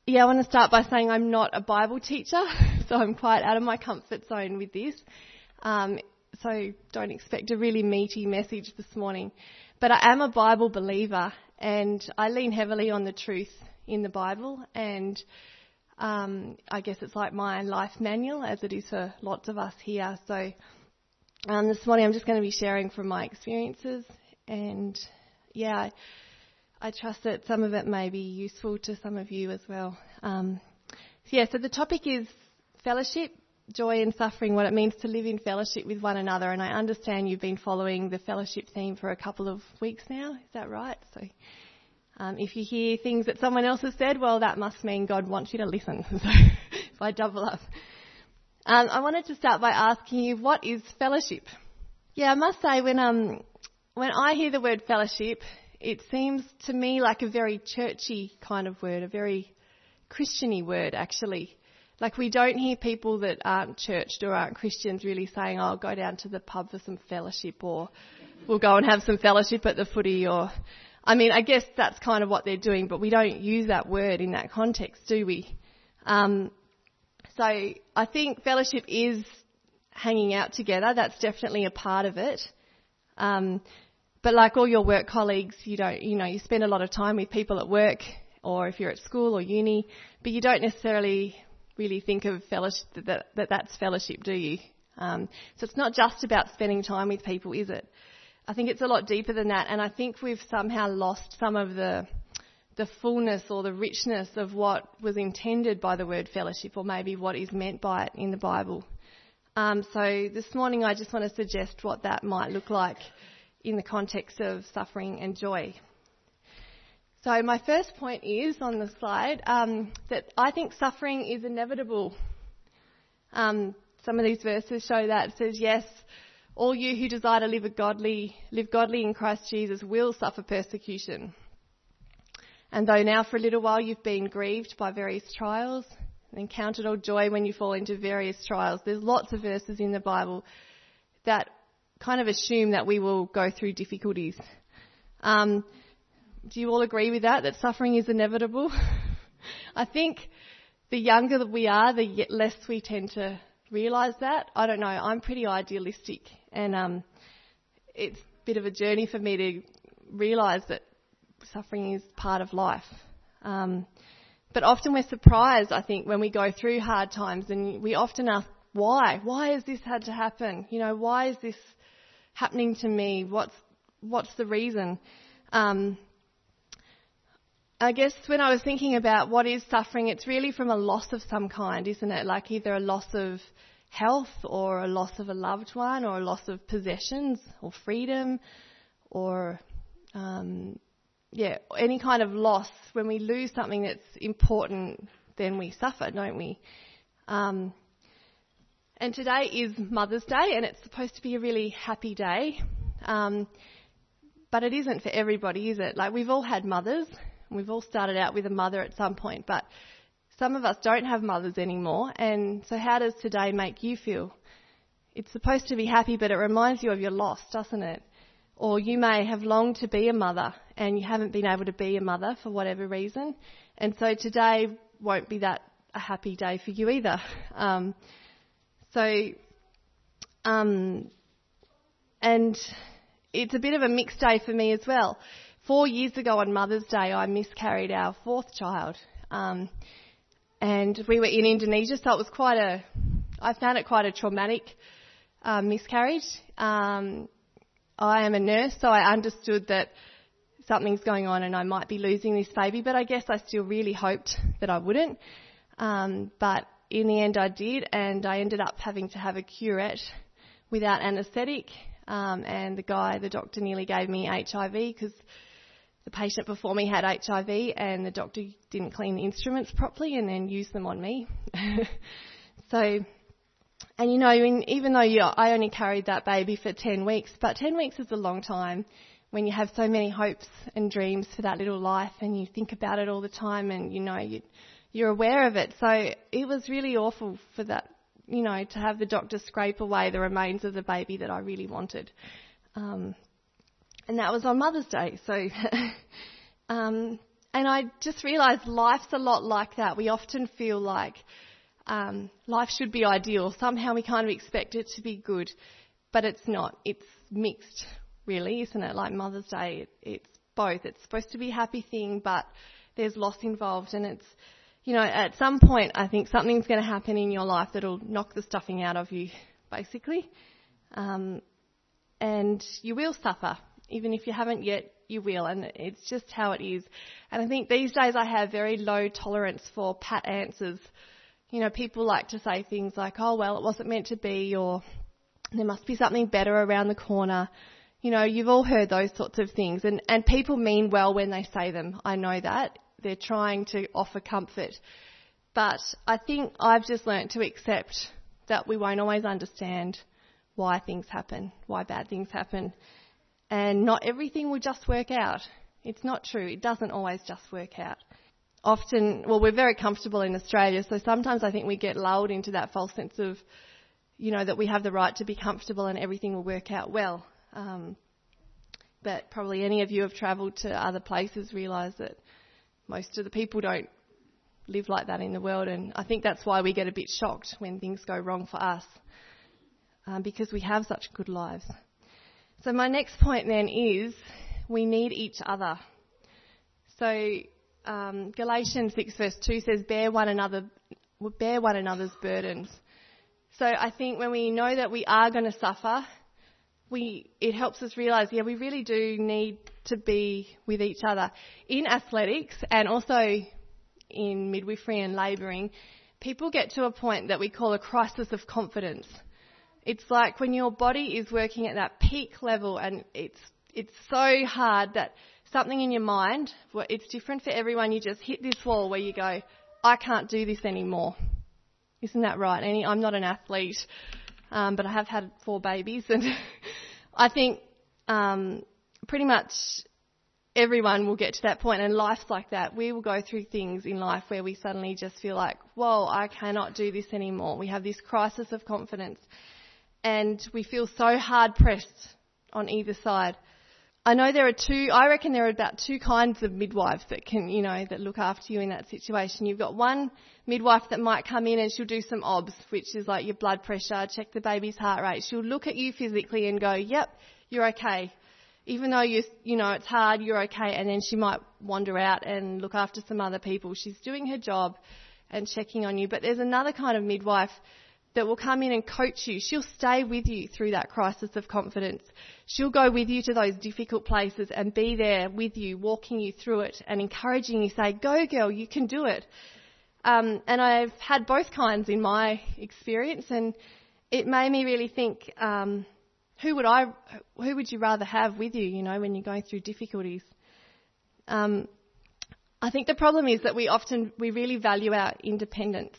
I want to start by saying I'm not a Bible teacher, so I'm quite out of my comfort zone with this. So don't expect a really meaty message this morning. But I am a Bible believer, and I lean heavily on the truth in the Bible, and I guess it's like my life manual, as it is for lots of us here. So this morning I'm just going to be sharing from my experiences, and I trust that some of it may be useful to some of you as well. So the topic is fellowship, joy and suffering, what it means to live in fellowship with one another. And I understand you've been following the fellowship theme for a couple of weeks now. Is that right? So if you hear things that someone else has said, well, that must mean God wants you to listen. So if I double up. I wanted to start by asking you, what is fellowship? Yeah, I must say when I hear the word fellowship, it seems to me like a very churchy kind of word, a very Christian-y word, actually. Like, we don't hear people that aren't churched or aren't Christians really saying, oh, I'll go down to the pub for some fellowship, or we'll go and have some fellowship at the footy, or... I mean, I guess that's kind of what they're doing, but we don't use that word in that context, do we? So I think fellowship is hanging out together. That's definitely a part of it. But like all your work colleagues, you spend a lot of time with people at work, or if you're at school or uni, but you don't necessarily really think of fellowship, that's fellowship, do you? So it's not just about spending time with people, is it? I think it's a lot deeper than that, and I think we've somehow lost some of the fullness or the richness of what was intended by the word fellowship, or maybe what is meant by it in the Bible. So this morning I just want to suggest what that might look like in the context of suffering and joy. So my first point is, on the slide, that I think suffering is inevitable. Some of these verses show that. It says, yes, all you who desire to live godly in Christ Jesus will suffer persecution. And though now for a little while you've been grieved by various trials and counted all joy when you fall into various trials, there's lots of verses in the Bible that kind of assume that we will go through difficulties. Do you all agree with that suffering is inevitable? I think the younger that we are, the less we tend to realise that. I don't know, I'm pretty idealistic, and it's a bit of a journey for me to realise that suffering is part of life. But often we're surprised, I think, when we go through hard times, and we often ask, why? Why has this had to happen? Why is this happening to me? What's the reason? I guess when I was thinking about what is suffering, it's really from a loss of some kind, isn't it? Like either a loss of health, or a loss of a loved one, or a loss of possessions or freedom, or any kind of loss. When we lose something that's important, then we suffer, don't we? And today is Mother's Day, and it's supposed to be a really happy day. But it isn't for everybody, is it? Like, we've all had mothers. We've all started out with a mother at some point, but some of us don't have mothers anymore. And so how does today make you feel? It's supposed to be happy, but it reminds you of your loss, doesn't it? Or you may have longed to be a mother and you haven't been able to be a mother for whatever reason. And so today won't be that a happy day for you either. And it's a bit of a mixed day for me as well. 4 years ago on Mother's Day, I miscarried our fourth child. And we were in Indonesia, so it was I found it quite a traumatic miscarriage. I am a nurse, so I understood that something's going on and I might be losing this baby, but I guess I still really hoped that I wouldn't. But in the end I did, and I ended up having to have a curette without anaesthetic. And the doctor nearly gave me HIV because the patient before me had HIV, and the doctor didn't clean the instruments properly and then used them on me. Even though I only carried that baby for 10 weeks, but 10 weeks is a long time when you have so many hopes and dreams for that little life, and you think about it all the time, and you're aware of it. So it was really awful for that, to have the doctor scrape away the remains of the baby that I really wanted. And that was on Mother's Day. So, and And I just realised life's a lot like that. We often feel like life should be ideal. Somehow we kind of expect it to be good, but it's not. It's mixed, really, isn't it? Like Mother's Day, it's both. It's supposed to be a happy thing, but there's loss involved, and it's, at some point I think something's going to happen in your life that'll knock the stuffing out of you, basically. And you will suffer. Even if you haven't yet, you will, and it's just how it is. And I think these days I have very low tolerance for pat answers. People like to say things like, oh, well, it wasn't meant to be, or there must be something better around the corner. You've all heard those sorts of things, and people mean well when they say them. I know that. They're trying to offer comfort. But I think I've just learnt to accept that we won't always understand why things happen, why bad things happen. And not everything will just work out. It's not true. It doesn't always just work out. Often, we're very comfortable in Australia, so sometimes I think we get lulled into that false sense of, that we have the right to be comfortable and everything will work out well. But probably any of you have travelled to other places realise that most of the people don't live like that in the world, and I think that's why we get a bit shocked when things go wrong for us, because we have such good lives. So my next point then is we need each other. So Galatians 6 verse 2 says, bear one another's burdens. So I think when we know that we are going to suffer, it helps us realise, we really do need to be with each other. In athletics and also in midwifery and labouring, people get to a point that we call a crisis of confidence. It's like when your body is working at that peak level and it's so hard that something in your mind, it's different for everyone, you just hit this wall where you go, I can't do this anymore. Isn't that right? I'm not an athlete, but I have had 4 babies, and I think pretty much everyone will get to that point, and life's like that. We will go through things in life where we suddenly just feel like, whoa, I cannot do this anymore. We have this crisis of confidence, and we feel so hard pressed on either side. I reckon there are about 2 kinds of midwives that can, that look after you in that situation. You've got one midwife that might come in and she'll do some obs, which is like your blood pressure, check the baby's heart rate. She'll look at you physically and go, yep, you're okay. Even though it's hard, you're okay. And then she might wander out and look after some other people. She's doing her job and checking on you. But there's another kind of midwife that will come in and coach you. She'll stay with you through that crisis of confidence. She'll go with you to those difficult places and be there with you, walking you through it and encouraging you, say, go girl, you can do it. And I've had both kinds in my experience, and it made me really think, who would you rather have with you, when you're going through difficulties? I think the problem is that we really value our independence.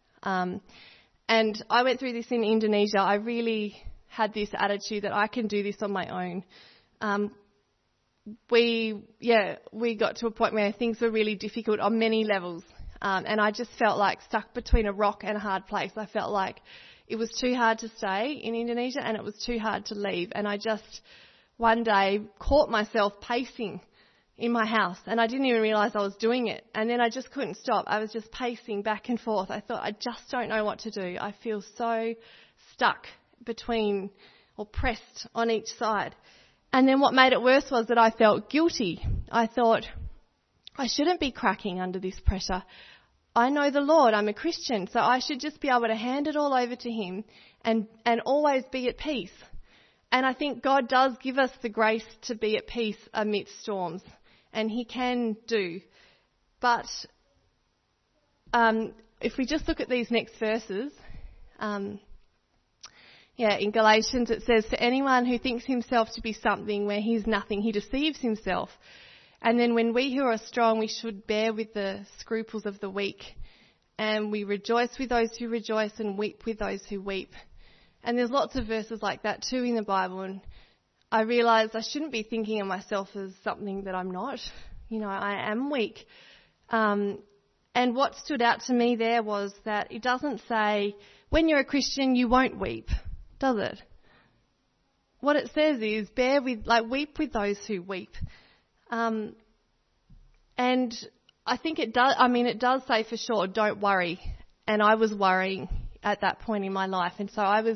And I went through this in Indonesia. I really had this attitude that I can do this on my own. We got to a point where things were really difficult on many levels. And I just felt like stuck between a rock and a hard place. I felt like it was too hard to stay in Indonesia and it was too hard to leave. And I just one day caught myself pacing in my house, and I didn't even realise I was doing it. And then I just couldn't stop. I was just pacing back and forth. I thought, I just don't know what to do. I feel so stuck between or pressed on each side. And then what made it worse was that I felt guilty. I thought, I shouldn't be cracking under this pressure. I know the Lord. I'm a Christian, so I should just be able to hand it all over to Him and always be at peace. And I think God does give us the grace to be at peace amidst storms. And He can do. But if we just look at these next verses, in Galatians it says, for anyone who thinks himself to be something where he's nothing, he deceives himself. And then when we who are strong, we should bear with the scruples of the weak. And we rejoice with those who rejoice and weep with those who weep. And there's lots of verses like that too in the Bible, and I realised I shouldn't be thinking of myself as something that I'm not. I am weak. And what stood out to me there was that it doesn't say, when you're a Christian, you won't weep, does it? What it says is, weep with those who weep. And And I think it does say for sure, don't worry. And I was worrying at that point in my life. And so I was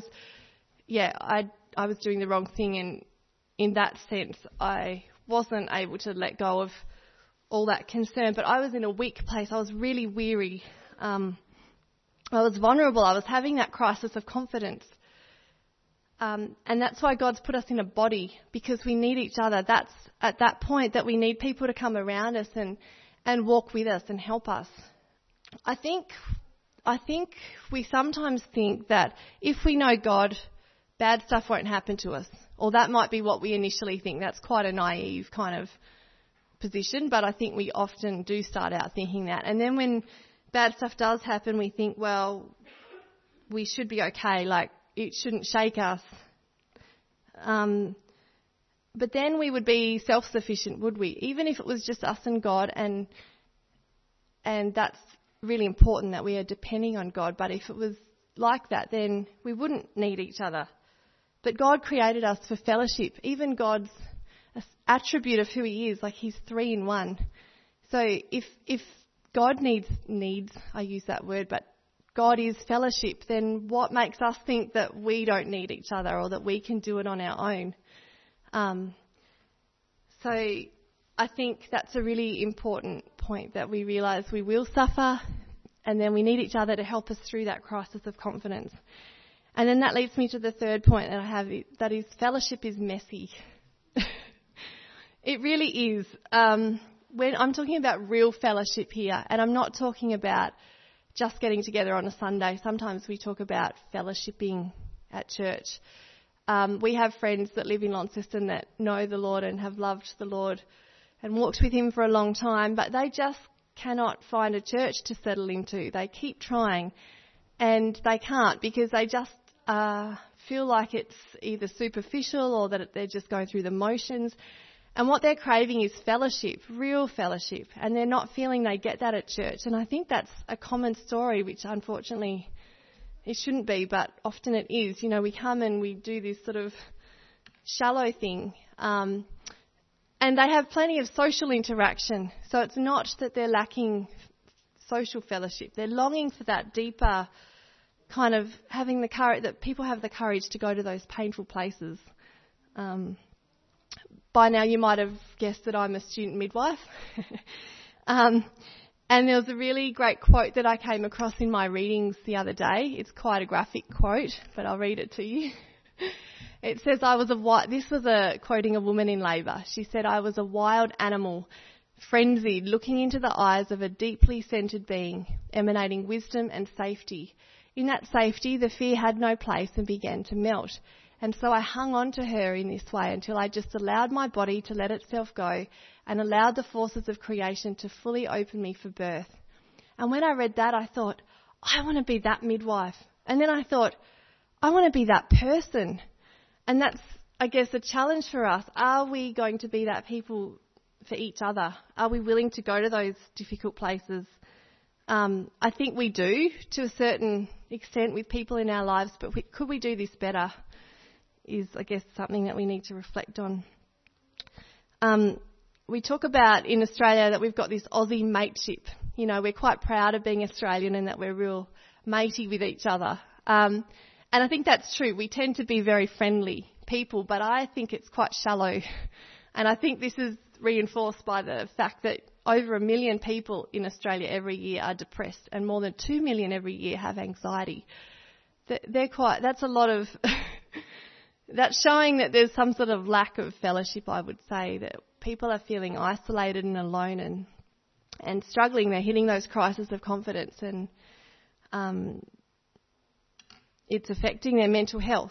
doing the wrong thing. And in that sense, I wasn't able to let go of all that concern. But I was in a weak place. I was really weary. I was vulnerable. I was having that crisis of confidence. And that's why God's put us in a body, because we need each other. That's at that point that we need people to come around us and walk with us and help us. I think we sometimes think that if we know God, bad stuff won't happen to us. Or that might be what we initially think. That's quite a naive kind of position, but I think we often do start out thinking that. And then when bad stuff does happen, we think, well, we should be okay, like it shouldn't shake us. But then we would be self-sufficient, would we? Even if it was just us and God, and that's really important that we are depending on God. But if it was like that, then we wouldn't need each other. But God created us for fellowship. Even God's attribute of who He is, like He's 3 in 1. So if God needs, I use that word, but God is fellowship, then what makes us think that we don't need each other or that we can do it on our own? So I think that's a really important point, that we realise we will suffer, and then we need each other to help us through that crisis of confidence. And then that leads me to the third point that I have, that is fellowship is messy. It really is. When I'm talking about real fellowship here, and I'm not talking about just getting together on a Sunday. Sometimes we talk about fellowshipping at church. We have friends that live in Launceston that know the Lord and have loved the Lord and walked with Him for a long time, but they just cannot find a church to settle into. They keep trying and they can't, because they just feel like it's either superficial or that they're just going through the motions. And what they're craving is fellowship, real fellowship, and they're not feeling they get that at church. And I think that's a common story, which unfortunately it shouldn't be, but often it is. You know, we come and we do this sort of shallow thing, and they have plenty of social interaction. So it's not that they're lacking social fellowship. They're longing for that deeper kind of having the courage, that people have the courage to go to those painful places. By now you might have guessed that I'm a student midwife. And there was a really great quote that I came across in my readings the other day. It's quite a graphic quote, but I'll read it to you. It says, this was quoting a woman in labour. She said, "I was a wild animal, frenzied, looking into the eyes of a deeply centred being, emanating wisdom and safety. In that safety, the fear had no place and began to melt. And so I hung on to her in this way until I just allowed my body to let itself go and allowed the forces of creation to fully open me for birth." And when I read that, I thought, I want to be that midwife. And then I thought, I want to be that person. And that's, I guess, a challenge for us. Are we going to be that people for each other? Are we willing to go to those difficult places? I think we do to a certain extent with people in our lives, but could we do this better? Is, I guess, something that we need to reflect on. We talk about in Australia that we've got this Aussie mateship. You know, we're quite proud of being Australian and that we're real matey with each other. And I think that's true. We tend to be very friendly people, but I think it's quite shallow. And I think this is reinforced by the fact that over 1 million people in Australia every year are depressed, and more than 2 million every year have anxiety. That's a lot of... That's showing that there's some sort of lack of fellowship, I would say, that people are feeling isolated and alone and struggling. They're hitting those crises of confidence, and it's affecting their mental health.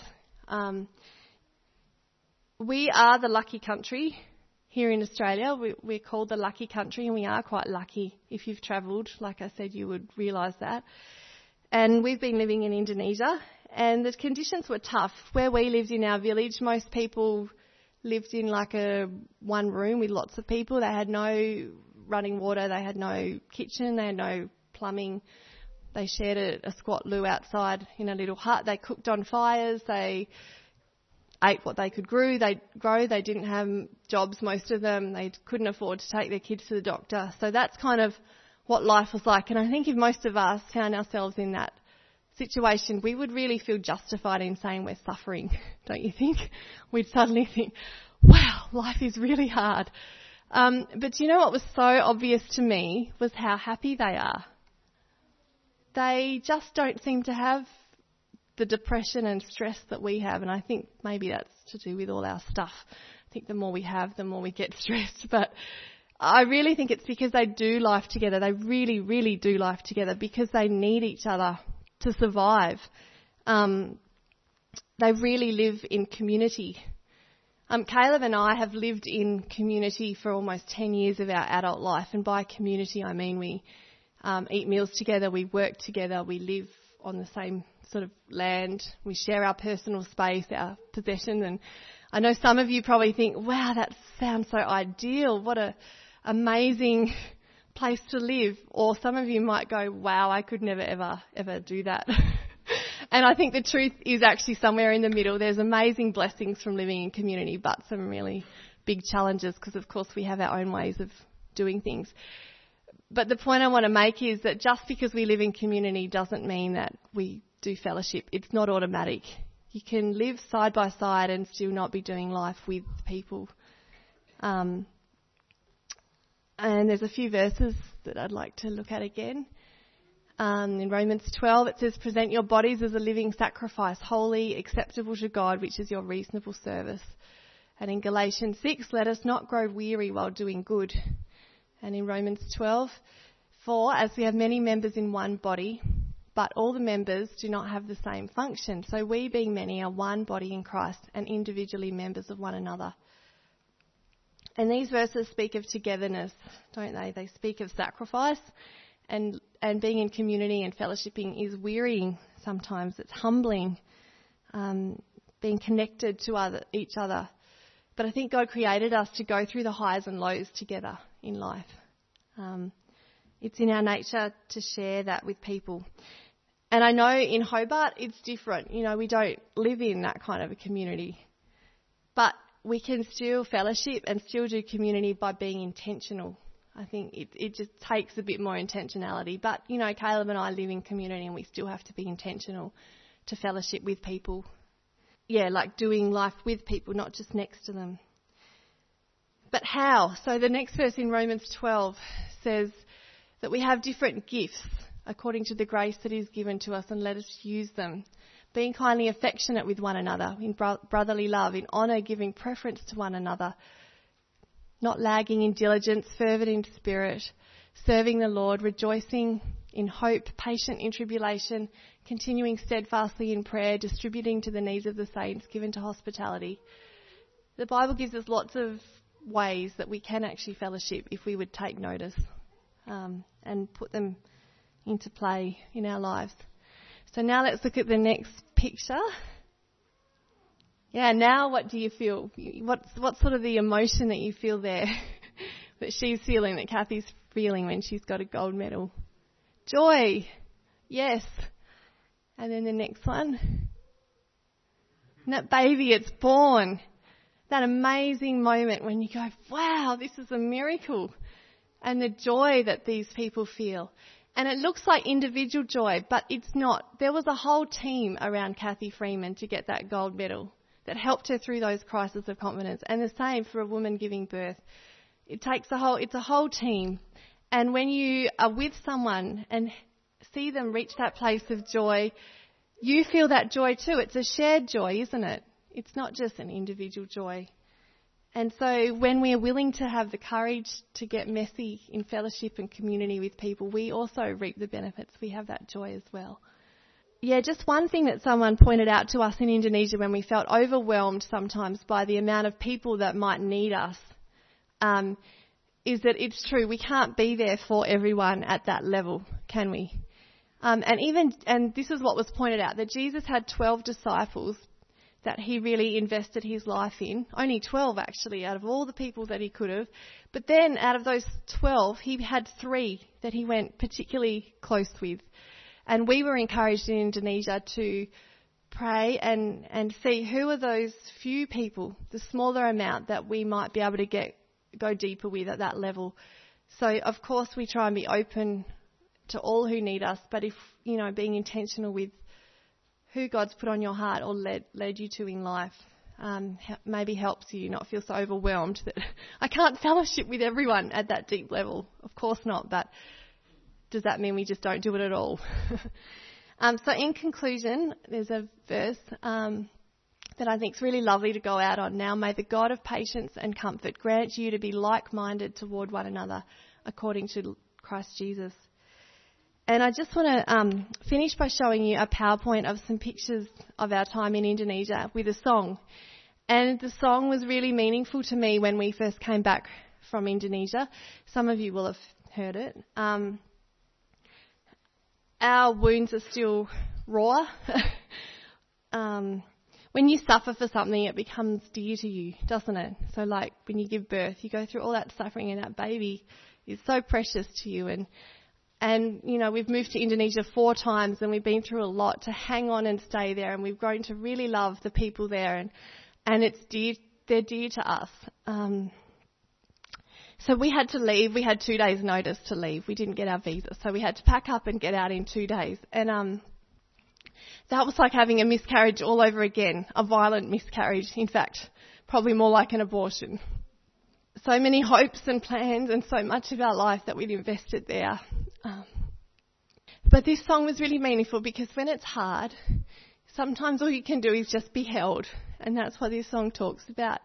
We are the lucky country here in Australia. We're called the lucky country, and we are quite lucky. If you've travelled, like I said, you would realise that. And we've been living in Indonesia, and the conditions were tough. Where we lived in our village, most people lived in like one room with lots of people. They had no running water, they had no kitchen, they had no plumbing. They shared a squat loo outside in a little hut. They cooked on fires. They ate what they could grow. They didn't have jobs, most of them. They couldn't afford to take their kids to the doctor. So that's kind of what life was like. And I think if most of us found ourselves in that situation, we would really feel justified in saying we're suffering, don't you think? We'd suddenly think, wow, life is really hard. But you know what was so obvious to me was how happy they are. They just don't seem to have the depression and stress that we have, and I think maybe that's to do with all our stuff. I think the more we have, the more we get stressed. But I really think it's because they do life together. They really, really do life together because they need each other to survive. They really live in community. Caleb and I have lived in community for almost 10 years of our adult life, and by community I mean we eat meals together, we work together, we live on the same sort of land, we share our personal space, our possessions. And I know some of you probably think, wow, that sounds so ideal, what a amazing place to live. Or some of you might go, wow, I could never ever do that. And I think the truth is actually somewhere in the middle. There's amazing blessings from living in community, but some really big challenges because of course we have our own ways of doing things. But the point I want to make is that just because we live in community doesn't mean that we do fellowship. It's not automatic. You can live side by side and still not be doing life with people. And there's a few verses that I'd like to look at again. In Romans 12 it says, present your bodies as a living sacrifice, holy, acceptable to God, which is your reasonable service. And in Galatians 6, let us not grow weary while doing good. And in Romans 12, for as we have many members in one body, but all the members do not have the same function, so we being many are one body in Christ and individually members of one another. And these verses speak of togetherness, don't they? They speak of sacrifice, and being in community and fellowshipping is wearying sometimes. It's humbling, being connected to each other. But I think God created us to go through the highs and lows together in life. It's in our nature to share that with people. And I know in Hobart it's different. You know, we don't live in that kind of a community. But we can still fellowship and still do community by being intentional. I think it just takes a bit more intentionality. But, you know, Caleb and I live in community and we still have to be intentional to fellowship with people. Yeah, like doing life with people, not just next to them. But how? So the next verse in Romans 12 says that we have different gifts according to the grace that is given to us, and let us use them. Being kindly affectionate with one another, in brotherly love, in honour, giving preference to one another, not lagging in diligence, fervent in spirit, serving the Lord, rejoicing in hope, patient in tribulation, continuing steadfastly in prayer, distributing to the needs of the saints, given to hospitality. The Bible gives us lots of ways that we can actually fellowship if we would take notice and put them into play in our lives. So now let's look at the next picture. Yeah, now what do you feel? What's sort of the emotion that you feel there that she's feeling, that Kathy's feeling when she's got a gold medal? Joy. Yes. And then the next one. And that baby, it's born. That amazing moment when you go, wow, this is a miracle. And the joy that these people feel. And it looks like individual joy, but it's not. There was a whole team around Kathy Freeman to get that gold medal that helped her through those crises of confidence. And the same for a woman giving birth. It's a whole team. And when you are with someone and see them reach that place of joy, you feel that joy too. It's a shared joy, isn't it? It's not just an individual joy. And so when we are willing to have the courage to get messy in fellowship and community with people, we also reap the benefits. We have that joy as well. Yeah, just one thing that someone pointed out to us in Indonesia when we felt overwhelmed sometimes by the amount of people that might need us, is that it's true, we can't be there for everyone at that level, can we? And this is what was pointed out, that Jesus had 12 disciples that he really invested his life in. Only 12 actually out of all the people that he could have. But then out of those 12, he had 3 that he went particularly close with. And we were encouraged in Indonesia to pray and see who are those few people, the smaller amount that we might be able to go deeper with at that level. So, of course, we try and be open to all who need us, but if, being intentional with who God's put on your heart or led you to in life, maybe helps you not feel so overwhelmed that I can't fellowship with everyone at that deep level. Of course not, but does that mean we just don't do it at all? So in conclusion, there's a verse that I think is really lovely to go out on now. May the God of patience and comfort grant you to be like-minded toward one another according to Christ Jesus. And I just want to finish by showing you a PowerPoint of some pictures of our time in Indonesia with a song. And the song was really meaningful to me when we first came back from Indonesia. Some of you will have heard it. Our wounds are still raw. When you suffer for something, it becomes dear to you, doesn't it? So like when you give birth, you go through all that suffering and that baby is so precious to you. And we've moved to Indonesia 4 times and we've been through a lot to hang on and stay there. And we've grown to really love the people there and it's dear, they're dear to us. So we had to leave. We had 2 days notice to leave. We didn't get our visa. So we had to pack up and get out in 2 days. And that was like having a miscarriage all over again, a violent miscarriage. In fact, probably more like an abortion. So many hopes and plans and so much of our life that we'd invested there. But this song was really meaningful because when it's hard, sometimes all you can do is just be held. And that's what this song talks about.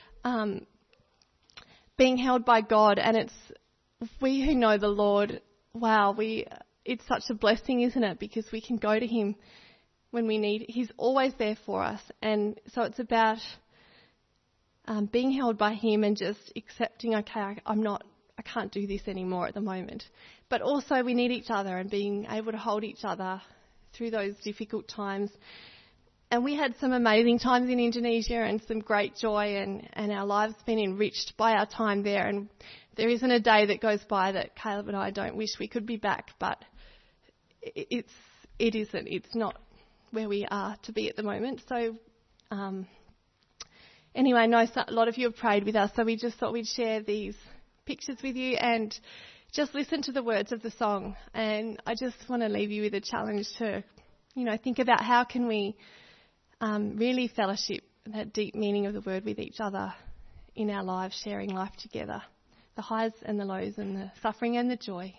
Being held by God, and it's we who know the Lord, wow, it's such a blessing, isn't it? Because we can go to him when we need. He's always there for us. And so it's about being held by him and just accepting, okay, I can't do this anymore at the moment. But also we need each other and being able to hold each other through those difficult times. And we had some amazing times in Indonesia and some great joy and our lives been enriched by our time there. And there isn't a day that goes by that Caleb and I don't wish we could be back, but it isn't. It's not where we are to be at the moment. So anyway, I know a lot of you have prayed with us, so we just thought we'd share these pictures with you and just listen to the words of the song. And I just want to leave you with a challenge to, think about how can we really fellowship that deep meaning of the word with each other in our lives, sharing life together, the highs and the lows and the suffering and the joy.